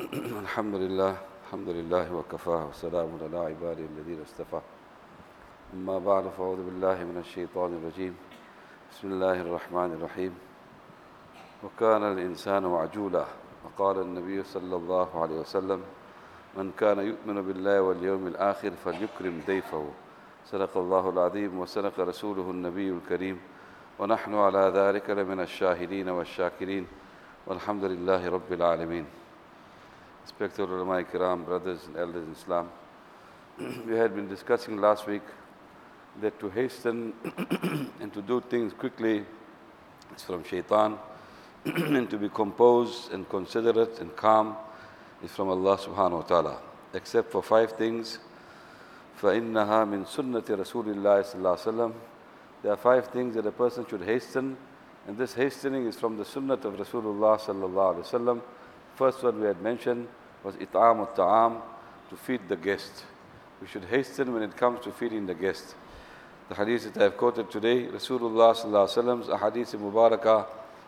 الحمد لله وكفى وسلام على عباده الذين اصطفى أما بعد فأعوذ بالله من الشيطان الرجيم بسم الله الرحمن الرحيم وكان الإنسان عجولا وقال النبي صلى الله عليه وسلم من كان يؤمن بالله واليوم الآخر فليكرم ضيفه صدق الله العظيم وصدق رسوله النبي الكريم ونحن على ذلك لمن الشاهدين والشاكرين والحمد لله رب العالمين. Respected ulama kiram, brothers and elders in Islam, we had been discussing last week that to hasten and to do things quickly is from shaitan, and to be composed and considerate and calm is from Allah subhanahu wa ta'ala, except for 5 things. فَإِنَّهَا مِن سُنَّةِ رَسُولِ اللَّهِ صَلَّى اللَّهُ عَلَيْهِ وسلم. There are 5 things that a person should hasten, and this hastening is from the sunnat of Rasulullah sallallahu alaihi wasallam. First one we had mentioned was it'am al-ta'am, to feed the guest. We should hasten when it comes to feeding the guest. The hadith that I have quoted today, Rasulullah sallallahu alaihi wasallam's ahadith mubarakah,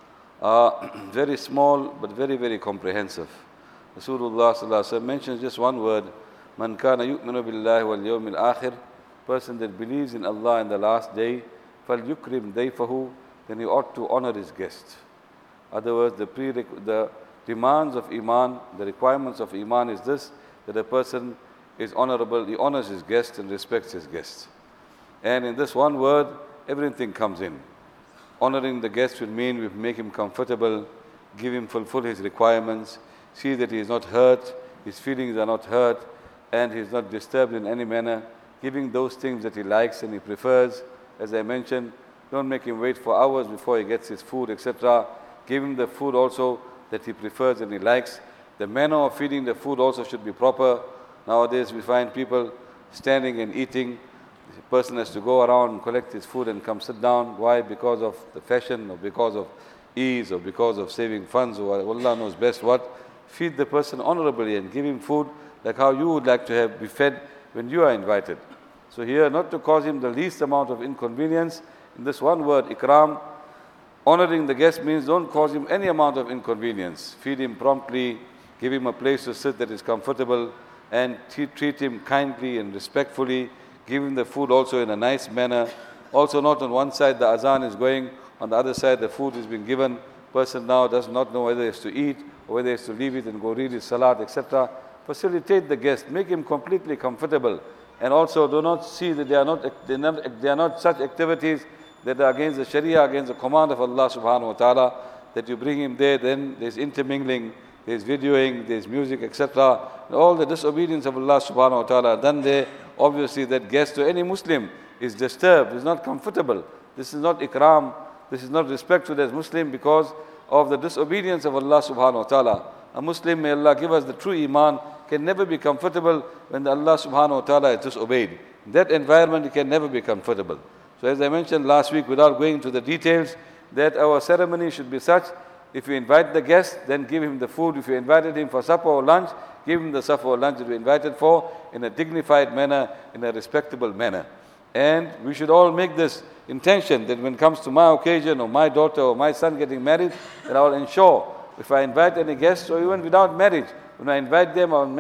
are very small but very, very comprehensive. Rasulullah sallallahu alaihi wasallam mentions just one word, man kana yu'minu billahi wal yawmil akhir, person that believes in Allah and the last day, fal yukrim dayfahu, then he ought to honor his guest. Other words, the demands of Iman, the requirements of Iman is this, that a person is honorable, he honors his guest and respects his guests. And in this one word, everything comes in. Honoring the guest will mean we make him comfortable, give him, fulfill his requirements, see that he is not hurt, his feelings are not hurt, and he is not disturbed in any manner, giving those things that he likes and he prefers. As I mentioned, don't make him wait for hours before he gets his food, etc. Give him the food also that he prefers and he likes. The manner of feeding the food also should be proper. Nowadays we find people standing and eating. The person has to go around and collect his food and come sit down. Why? Because of the fashion, or because of ease, or because of saving funds, or Allah knows best what. Feed the person honorably and give him food like how you would like to be fed when you are invited. So here, not to cause him the least amount of inconvenience. In this one word, ikram, honoring the guest means don't cause him any amount of inconvenience. Feed him promptly, give him a place to sit that is comfortable, and treat him kindly and respectfully. Give him the food also in a nice manner. Also, not on one side the azan is going, on the other side the food is being given. Person now does not know whether he has to eat or whether he has to leave it and go read his salat, etc. Facilitate the guest, make him completely comfortable. And also do not see that they are not such activities that are against the Sharia, against the command of Allah subhanahu wa ta'ala, that you bring him there, then there's intermingling, there's videoing, there's music, etc. All the disobedience of Allah subhanahu wa ta'ala are done there. Obviously that guest to any Muslim is disturbed, is not comfortable. This is not ikram, this is not respect to that Muslim because of the disobedience of Allah subhanahu wa ta'ala. A Muslim, may Allah give us the true Iman, can never be comfortable when Allah subhanahu wa ta'ala is disobeyed. In that environment, he can never be comfortable. So as I mentioned last week, without going into the details, that our ceremony should be such, if you invite the guest, then give him the food. If you invited him for supper or lunch, give him the supper or lunch that we invited for in a dignified manner, in a respectable manner. And we should all make this intention that when it comes to my occasion or my daughter or my son getting married, that I will ensure, if I invite any guests or even without marriage, when I invite them, I'll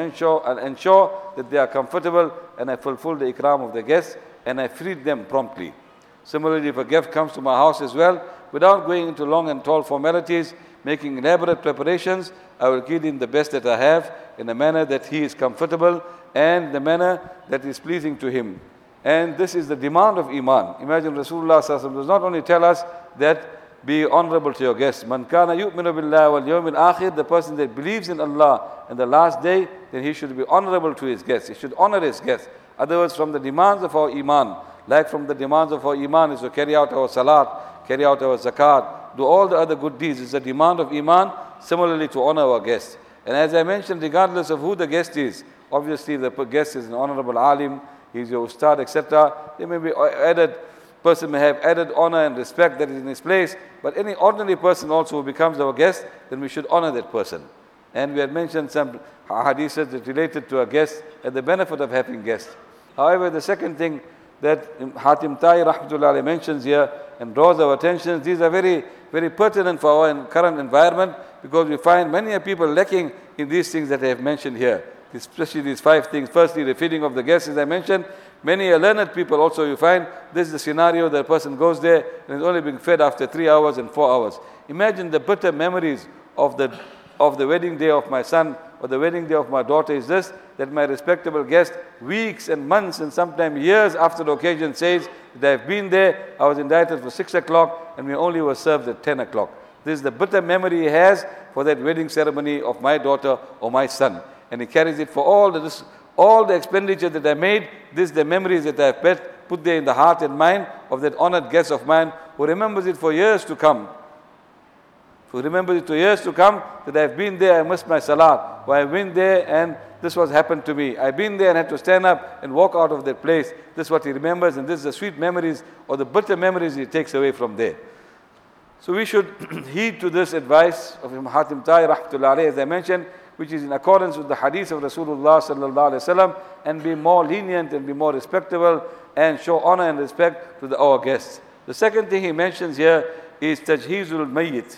ensure that they are comfortable and I fulfill the ikram of the guests and I feed them promptly. Similarly, if a guest comes to my house as well, without going into long and tall formalities, making elaborate preparations, I will give him the best that I have in a manner that he is comfortable and the manner that is pleasing to him. And this is the demand of Iman. Imagine Rasulullah sallallahu alaihi wasallam does not only tell us that be honorable to your guests. Man kana yu'minu billahi wal yawmil akhir, the person that believes in Allah and the last day, then he should be honorable to his guests. He should honor his guests. Other words, from the demands of our Iman, like from the demands of our Iman is to carry out our salat, carry out our zakat, do all the other good deeds. It's a demand of Iman, similarly to honor our guests. And as I mentioned, regardless of who the guest is, obviously the guest is an honorable alim, he's your ustad, etc. There may be added, person may have added honor and respect that is in his place, but any ordinary person also who becomes our guest, then we should honor that person. And we had mentioned some hadiths that related to a guest and the benefit of having guests. However, the second thing that Hatim Ta'i rahmatullah mentions here and draws our attention, these are very, very pertinent for our current environment, because we find many people lacking in these things that I have mentioned here, especially these 5 things. Firstly, the feeding of the guests, as I mentioned. Many learned people also, you find this is the scenario that a person goes there and is only being fed after 3 hours and 4 hours. Imagine the bitter memories of the wedding day of my son or the wedding day of my daughter is this, that my respectable guest, weeks and months and sometimes years after the occasion, says that I've been there, I was invited for 6 o'clock and we only were served at 10 o'clock. This is the bitter memory he has for that wedding ceremony of my daughter or my son. And he carries it for all the expenditure that I made. This is the memories that I have put there in the heart and mind of that honored guest of mine who remembers it for years to come. Who remembers it for years to come that I've been there, I missed my salat. Or I've been there and this was happened to me. I've been there and had to stand up and walk out of that place. This is what he remembers, and this is the sweet memories or the bitter memories he takes away from there. So we should heed to this advice of Imam Hatim Ta'i rahmatullahi alayhi, as I mentioned, which is in accordance with the hadith of Rasulullah sallallahu alaihi wasallam, and be more lenient and be more respectable and show honor and respect to our guests. The second thing he mentions here is tajheezul mayyit,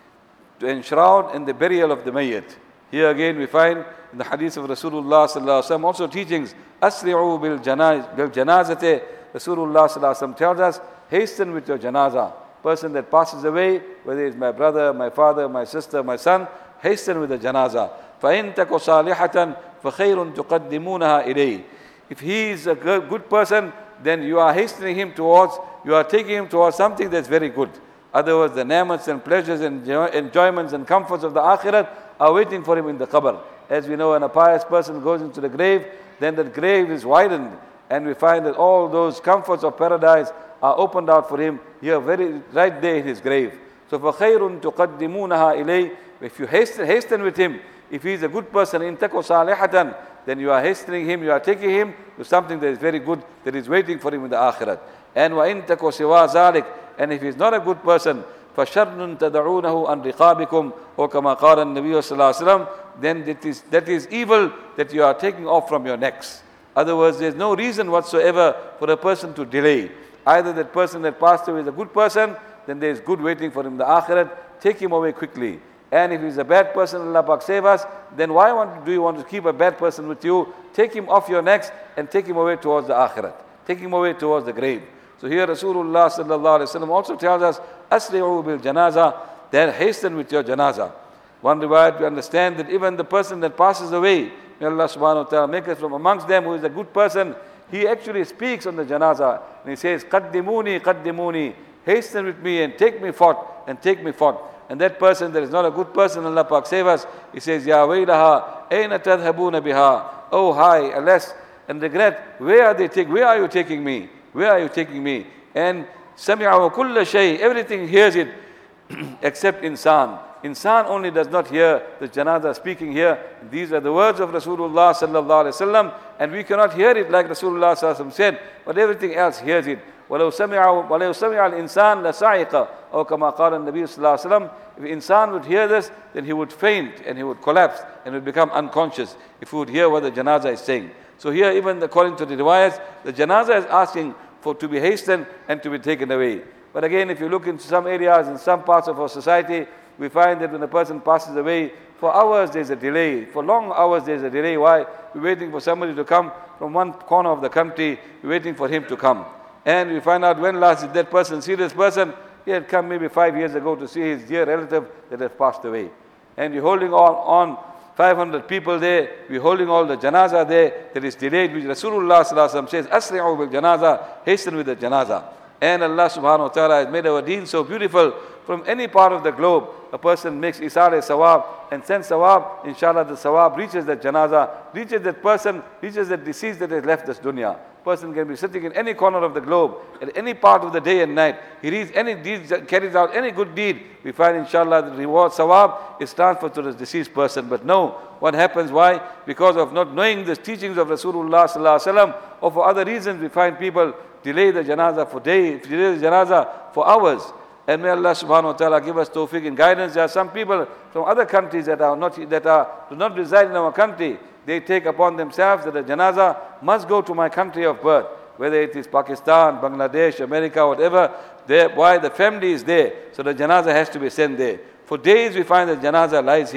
to enshroud in the burial of the mayyit. Here again we find in the hadith of Rasulullah sallallahu alaihi wasallam also teachings, asri'u bil janazati. Rasulullah sallallahu alaihi wasallam tells us, hasten with your janazah. Person that passes away, whether it's my brother, my father, my sister, my son, hasten with the janazah. فَإِن تَكُ صَالِحَةً فَخَيْرٌ تُقَدِّمُونَهَا إِلَيْهِ. If he is a good person, then you are hastening him towards, you are taking him towards something that's very good. Otherwise, the ni'mats and pleasures and enjoyments and comforts of the akhirat are waiting for him in the qabr. As we know, when a pious person goes into the grave, then that grave is widened, and we find that all those comforts of paradise are opened out for him here, right there in his grave. So, فَخَيْرٌ تُقَدِّمُونَهَا إِلَيْهِ. If you hasten with him, if he is a good person, إِن تَكُ صَالِحَةً, then you are hastening him, you are taking him to something that is very good, that is waiting for him in the akhirat. And وَإِن تَكُ سِوَى ذَلِكَ, and if he is not a good person, فَشَرٌ تَدَعُونَهُ عَنْ رِقَابِكُمْ or كَمَا قَالَ النَّبِيُّ صلى الله عليه وسلم, then that is evil that you are taking off from your necks. Otherwise, there is no reason whatsoever for a person to delay. Either that person that passed away is a good person, then there is good waiting for him in the akhirat, take him away quickly. And if he's a bad person, Allah Pak save us, then why do you want to keep a bad person with you? Take him off your necks and take him away towards the akhirat. Take him away towards the grave. So here Rasulullah sallallahu alaihi wasallam also tells us, asri'u bil janazah, then hasten with your janazah. One riwayat we understand that even the person that passes away, may Allah subhanahu wa ta'ala make us from amongst them who is a good person, he actually speaks on the janazah and he says, qaddimuni, qaddimuni, hasten with me and take me forth and take me forth. And that person that is not a good person, Allah Pak save us, he says, Ya waylaha, ayna tadhabuna biha, oh hi, alas, and regret, where are you taking me? Where are you taking me? And sami'a kulla shay, everything hears it except insan. Insan only does not hear the janazah speaking here. These are the words of Rasulullah sallallahu alaihi wasallam, and we cannot hear it like Rasulullah sallallahu alaihi wasallam said, but everything else hears it. وَلَوْ سَمِعَ الْإِنسَانِ لَسَعِقَ or كَمَا قَالَ النَّبِيُّ صلى الله عليه وسلم. If insan would hear this, then he would faint and he would collapse and would become unconscious if he would hear what the janazah is saying. So here, even according to the riwayats, the janazah is asking to be hastened and to be taken away. But again, if you look into some areas, in some parts of our society, we find that when a person passes away, for hours there's a delay. For long hours there's a delay. Why? We're waiting for somebody to come from one corner of the country. We're waiting for him to come. And we find out when last did that person see this person. He had come maybe 5 years ago to see his dear relative that has passed away. And we're holding on 500 people there. We're holding all the janazah there that is delayed, which Rasulullah sallallahu alaihi wasallam says, asri'u bil janazah, hasten with the janazah. And Allah subhanahu wa ta'ala has made our deen so beautiful. From any part of the globe, a person makes isar sawab and sends sawab, inshallah the sawab reaches that janazah, reaches that person, reaches that deceased that has left this dunya. Person can be sitting in any corner of the globe, at any part of the day and night. He reads any deed, carries out any good deed. We find inshallah the reward sawab is transferred to the deceased person. But no, what happens? Why? Because of not knowing the teachings of Rasulullah sallallahu alaihi wasallam, or for other reasons, we find people delay the janazah for days, delay the janazah for hours. And may Allah subhanahu wa ta'ala give us tawfiq and guidance. There are some people from other countries that do not reside in our country. They take upon themselves that the janazah must go to my country of birth, whether it is Pakistan, Bangladesh, America, whatever. Why the family is there, so the janazah has to be sent there. For days we find that janazah lies here,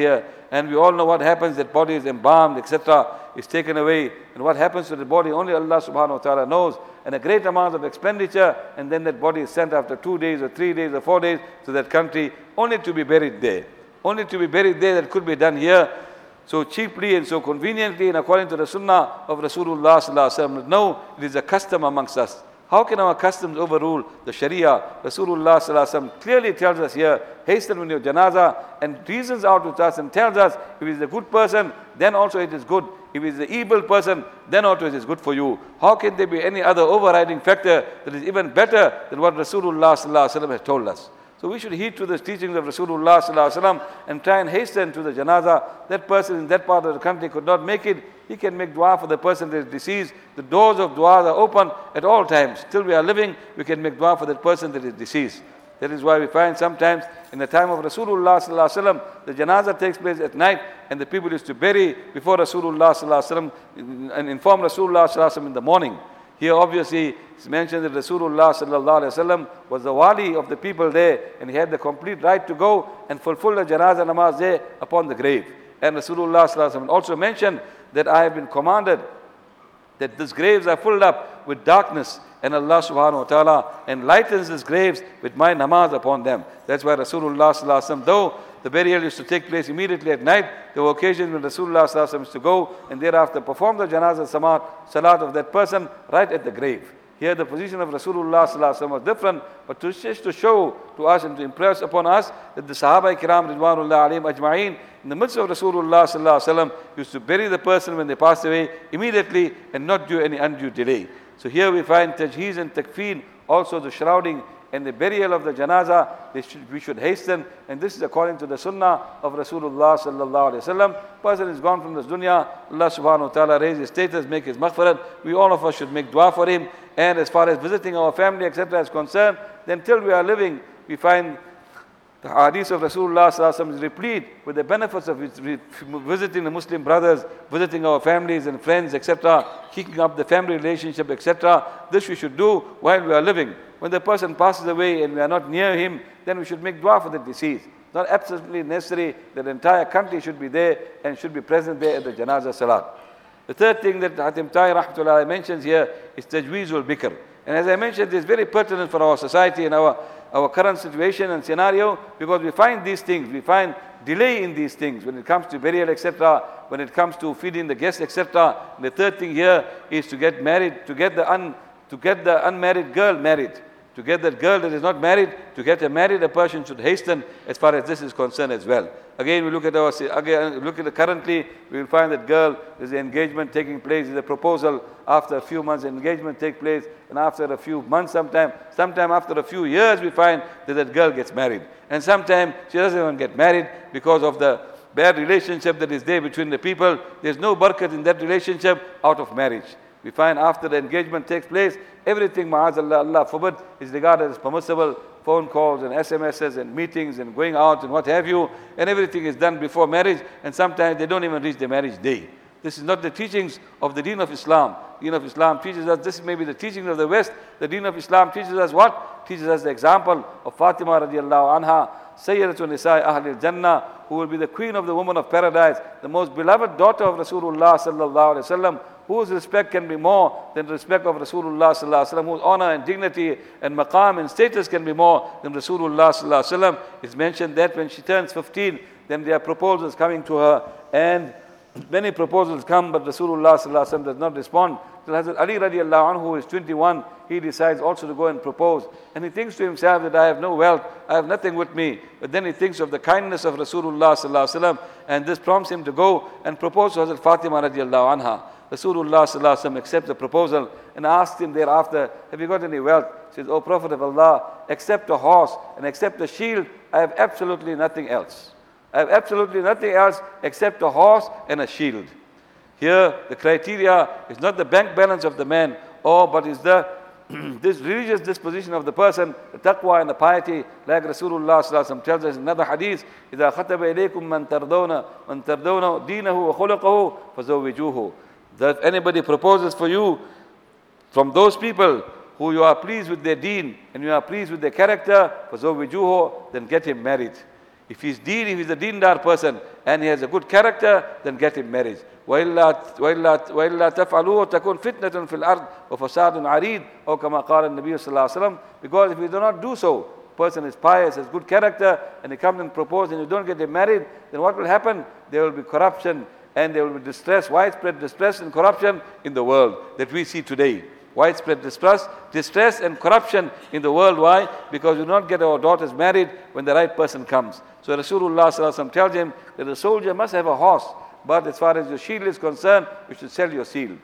And we all know what happens, that body is embalmed, etc., is taken away. And what happens to the body, only Allah subhanahu wa ta'ala knows. And a great amount of expenditure, and then that body is sent after 2 days or 3 days or 4 days to that country, only to be buried there. Only to be buried there. That could be done here so cheaply and so conveniently and according to the sunnah of Rasulullah sallallahu alaihi wasallam. No, it is a custom amongst us. How can our customs overrule the Sharia? Rasulullah sallallahu alaihi wasallam clearly tells us here, hasten with your janazah, and reasons out with us and tells us, if he is a good person, then also it is good. If he is an evil person, then also it is good for you. How can there be any other overriding factor that is even better than what Rasulullah sallallahu alaihi wasallam has told us? So we should heed to the teachings of Rasulullah sallallahu alaihi wasallam and try and hasten to the janazah. That person in that part of the country could not make it. He can make dua for the person that is deceased. The doors of dua are open at all times. Till we are living, we can make dua for that person that is deceased. That is why we find sometimes in the time of Rasulullah sallallahu alaihi wasallam, the janazah takes place at night, and the people used to bury before Rasulullah sallallahu alaihi wasallam and inform Rasulullah sallallahu alaihi wasallam in the morning. Here obviously it's mentioned that Rasulullah sallallahu alaihi wasallam was the wali of the people there, and he had the complete right to go and fulfill the janazah namaz there upon the grave. And Rasulullah sallallahu alaihi wasallam also mentioned that I have been commanded that these graves are filled up with darkness, and Allah subhanahu wa ta'ala enlightens these graves with my namaz upon them. That's why Rasulullah sallallahu alaihi wasallam, though the burial used to take place immediately at night, there were occasions when Rasulullah sallallahu alaihi wasallam used to go and thereafter perform the janazah salat of that person right at the grave. Here the position of Rasulullah sallallahu alaihi wasallam was different, but just to show to us and to impress upon us that the Sahaba Kiram Ridwanullah alayhim ajma'een, in the midst of Rasulullah sallallahu alaihi wasallam, used to bury the person when they passed away immediately and not do any undue delay. So here we find tajheez and takfeen, also the shrouding and the burial of the janazah, we should hasten, and this is according to the sunnah of Rasulullah sallallahu alaihi wasallam. Person is gone from this dunya, Allah subhanahu wa ta'ala raise his status, make his maghfirat. We all of us should make dua for him. And as far as visiting our family, etc. is concerned, then till we are living, we find the hadith of Rasulullah sallallahu alaihi wasallam is replete with the benefits of visiting the Muslim brothers, visiting our families and friends, etc., keeping up the family relationship, etc. This we should do while we are living. When the person passes away and we are not near him, then we should make dua for the deceased. It's not absolutely necessary that the entire country should be there and should be present there at the janazah salat. The third thing that Hatim Ta'i rahmatullah mentions here is tajweezul bikr. And as I mentioned, it is very pertinent for our society and our current situation and scenario, because we find these things, we find delay in these things when it comes to burial, etc., when it comes to feeding the guests, etc. The third thing here is to get married, to get the unmarried girl married. To get that girl that is not married, to get her married, a person should hasten as far as this is concerned as well. Again, we look at currently, we will find that girl, there's an engagement taking place, there's a proposal, after a few months engagement takes place, and after a few months sometime after a few years we find that girl gets married. And sometime she doesn't even get married because of the bad relationship that is there between the people. There's no barakat in that relationship out of marriage. We find after the engagement takes place, everything, ma'azallah, Allah forbid, is regarded as permissible. Phone calls and SMSs and meetings and going out and what have you, and everything is done before marriage, and sometimes they don't even reach the marriage day. This is not the teachings of the Deen of Islam. Deen of Islam teaches us, this may be the teachings of the West. The Deen of Islam teaches us what? Teaches us the example of Fatima radiallahu anha, Sayyidatun Nisa'i Ahlil Jannah, who will be the queen of the women of paradise, the most beloved daughter of Rasulullah sallallahu alaihi wasallam, whose respect can be more than the respect of Rasulullah sallallahu alaihi wasallam, whose honor and dignity and maqam and status can be more than Rasulullah sallallahu alaihi wasallam. It's mentioned that when she turns 15, then there are proposals coming to her, and many proposals come, but Rasulullah sallallahu alaihi wasallam does not respond. Till Hazrat Ali radiallahu anhu, who is 21, he decides also to go and propose. And he thinks to himself that I have no wealth, I have nothing with me. But then he thinks of the kindness of Rasulullah sallallahu alaihi wasallam, and this prompts him to go and propose to Hazrat Fatima radiallahu anha. Rasulullah sallallahu alaihi wasallam accepts the proposal and asks him thereafter, have you got any wealth? He says, O Prophet of Allah, except a horse and except a shield, I have absolutely nothing else. I have absolutely nothing else except a horse and a shield. Here, the criteria is not the bank balance of the man, but is the this religious disposition of the person, the taqwa and the piety, like Rasulullah sallallahu alaihi wasallam tells us in another hadith, إِذَا خَتَبَ إِلَيْكُمْ مَنْ تَرْضَوْنَ دِينَهُ وَخُلُقَهُ فَزَوِّجُوهُ. That if anybody proposes for you from those people who you are pleased with their deen and you are pleased with their character, فَزَوِّجُوهُ, then get him married. If he's a deendar person and he has a good character, then get him married. وَإِلَّا تَفْعَلُوا تَكُنْ فِتْنَةٌ فِي الْأَرْضِ وَفَسَادٌ عَرِيضٌ أو كما قال النبي صلى الله عليه وسلم. Because if you do not do so, person is pious, has good character, and he comes and proposes and you don't get him married, then what will happen? There will be corruption and there will be distress, widespread distress and corruption in the world that we see today. Widespread distress and corruption in the world. Why? Because we do not get our daughters married when the right person comes. So Rasulullah sallallahu alaihi wasallam tells him that a soldier must have a horse, but as far as your shield is concerned, you should sell your shield.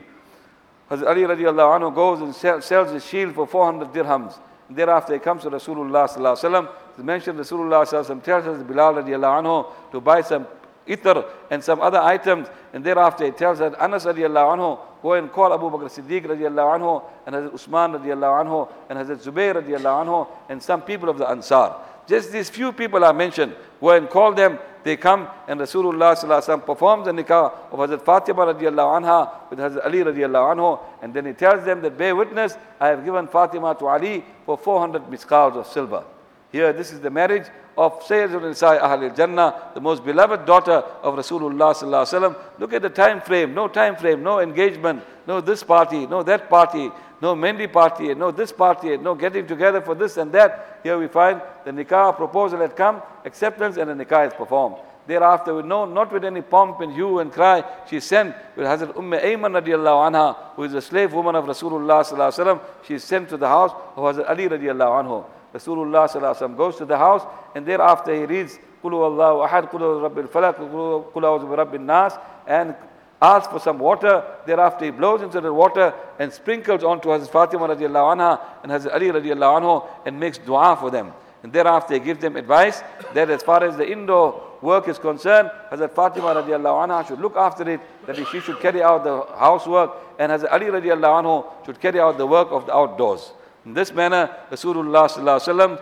Hazrat Ali radiallahu anhu goes and sells his shield for 400 dirhams. And thereafter he comes to Rasulullah sallallahu alaihi wasallam. He mentioned Rasulullah sallallahu alaihi wasallam tells us Bilal radiallahu anhu to buy some itar and some other items, and thereafter he tells that Anas radiallahu anhu, go and call Abu Bakr Siddiq radiallahu anhu, and Hazrat Usman radiallahu anhu, and Hazrat Zubayr radiallahu anhu, and some people of the Ansar. Just these few people are mentioned. Go and call them. They come, and Rasulullah sallallahu alaihi wasallam performs the nikah of Hazrat Fatima radiallahu anha with Hazrat Ali radiallahu anhu, and then he tells them that bear witness, I have given Fatima to Ali for 400 misqals of silver. Here, this is the marriage of Sayyidul Nisa Ahlul Jannah, the most beloved daughter of Rasulullah sallallahu alaihi wasallam. Look at the time frame, no engagement, no this party, no that party, no Mendi party, no this party, no getting together for this and that. Here we find the nikah proposal had come, acceptance, and the nikah is performed. Thereafter, with not with any pomp and hue and cry, she sent with Hazrat Ayman radiallahu anha, who is a slave woman of Rasulullah sallallahu alaihi wasallam. She is sent to the house of Hazrat Ali radiallahu anhu. Rasulullah sallallahu alaihi wasallam goes to the house, and thereafter he reads Qul huwallahu ahad, Qul huwa rabbil falaq, Qul a'udhu bi rabbin nas, and asks for some water. Thereafter he blows into the water and sprinkles onto Hazrat Fatima radiallahu anha and Hazrat Ali radiallahu anhu and makes dua for them. And thereafter he gives them advice that as far as the indoor work is concerned, Hazrat Fatima radiallahu anha should look after it, that she should carry out the housework, and Hazrat Ali radiallahu anhu should carry out the work of the outdoors. In this manner, Rasulullah sallallahu alaihi wasallam,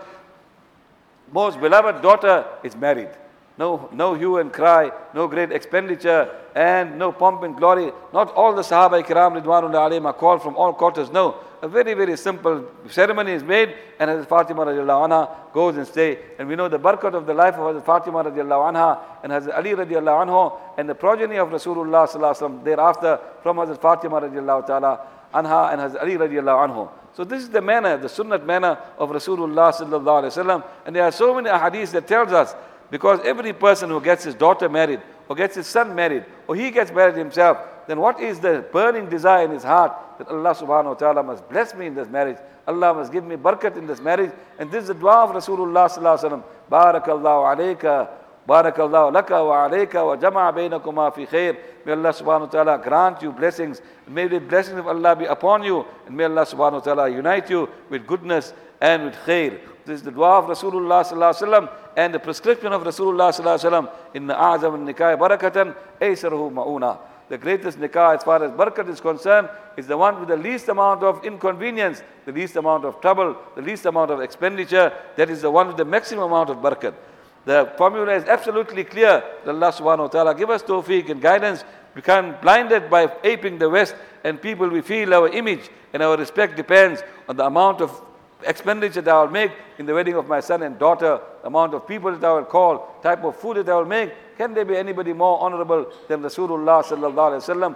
most beloved daughter, is married. No hue and cry, no great expenditure, and no pomp and glory. Not all the Sahaba Kiram Ridwanullah alayhim are called from all quarters. No, a very, very simple ceremony is made, and Hazrat Fatima radiallahu anha goes and stays. And we know the barakat of the life of Hazrat Fatima radiallahu anha and Hazrat Ali radiallahu anhu and the progeny of Rasulullah sallallahu alaihi wasallam thereafter from Hazrat Fatima radiallahu ta'ala anha and Hazrat Ali radiallahu anhu. So this is the manner, the sunnat manner of Rasulullah sallallahu alaihi wasallam. And there are so many ahadith that tells us, because every person who gets his daughter married, or gets his son married, or he gets married himself, then what is the burning desire in his heart? That Allah subhanahu wa ta'ala must bless me in this marriage. Allah must give me barakat in this marriage. And this is the dua of Rasulullah sallallahu alaihi wasallam. Barakallahu alayka, barakallahu laka wa alayka wa jama'a bainakuma fi khair. May Allah subhanahu wa ta'ala grant you blessings. May the blessings of Allah be upon you. And may Allah subhanahu wa ta'ala unite you with goodness and with khair. This is the dua of Rasulullah sallallahu alaihi wasallam and the prescription of Rasulullah sallallahu alaihi wasallam. Inna a'zam al-nikah barakatan aysaruhu ma'una. The greatest nikah as far as barakat is concerned is the one with the least amount of inconvenience, the least amount of trouble, the least amount of expenditure. That is the one with the maximum amount of barakat. The formula is absolutely clear. That Allah subhanahu wa ta'ala give us tawfiq and guidance. We become blinded by aping the West, and people, we feel our image and our respect depends on the amount of expenditure that I will make in the wedding of my son and daughter, amount of people that I will call, type of food that I will make. Can there be anybody more honorable than Rasulullah sallallahu alaihi wasallam?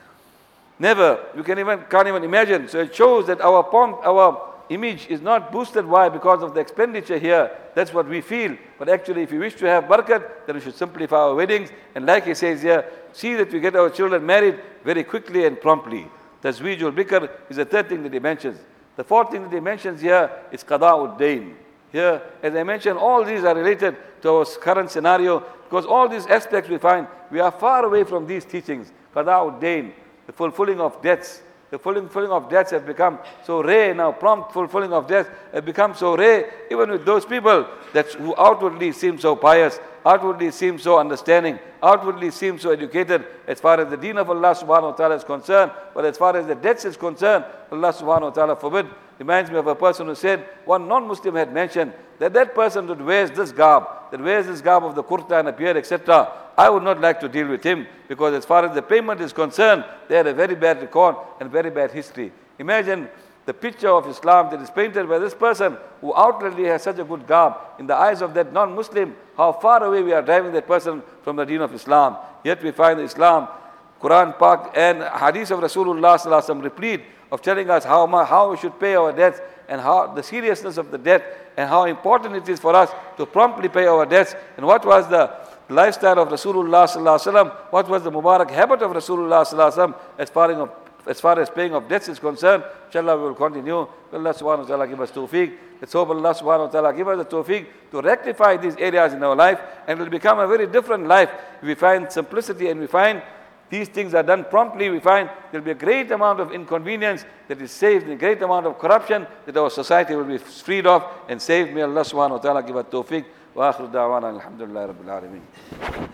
Never. You can't even imagine. So it shows that our image is not boosted. Why? Because of the expenditure here. That's what we feel. But actually, if you wish to have barakat, then we should simplify our weddings. And like he says here, see that we get our children married very quickly and promptly. Tazweejul bikr is the third thing that he mentions. The fourth thing that he mentions here is qada'ud dayn. Here, as I mentioned, all these are related to our current scenario, because all these aspects we find, we are far away from these teachings. Qada'ud dayn, the fulfilling of debts. The fulfilling of debts have become so rare now. Prompt fulfilling of debts have become so rare, even with those people who outwardly seem so pious, outwardly seem so understanding, outwardly seem so educated as far as the deen of Allah subhanahu wa ta'ala is concerned. But as far as the debts is concerned, Allah subhanahu wa ta'ala forbid. Reminds me of a person who said, one non-Muslim had mentioned that person that wears this garb, of the kurta and a beard, etc., I would not like to deal with him, because as far as the payment is concerned, they had a very bad record and very bad history. Imagine the picture of Islam that is painted by this person who outwardly has such a good garb, in the eyes of that non-Muslim, how far away we are driving that person from the deen of Islam. Yet we find Islam, Quran Pak and Hadith of Rasulullah sallallahu alaihi wasallam replete of telling us how we should pay our debts, and how the seriousness of the debt, and how important it is for us to promptly pay our debts, and what was the lifestyle of Rasulullah sallallahu alaihi wasallam, what was the Mubarak habit of Rasulullah sallallahu alaihi wasallam as far as paying of debts is concerned. Inshallah, we will continue. Allah subhanahu wa ta'ala give us tawfiq. Let's hope Allah subhanahu wa ta'ala give us the tawfiq to rectify these areas in our life, and it will become a very different life if we find simplicity and we find these things are done promptly. We find there will be a great amount of inconvenience that is saved, a great amount of corruption that our society will be freed of and saved. May Allah subhanahu wa ta'ala give us tawfiq. Wa akhiru da'wana alhamdulillahi rabbil alameen.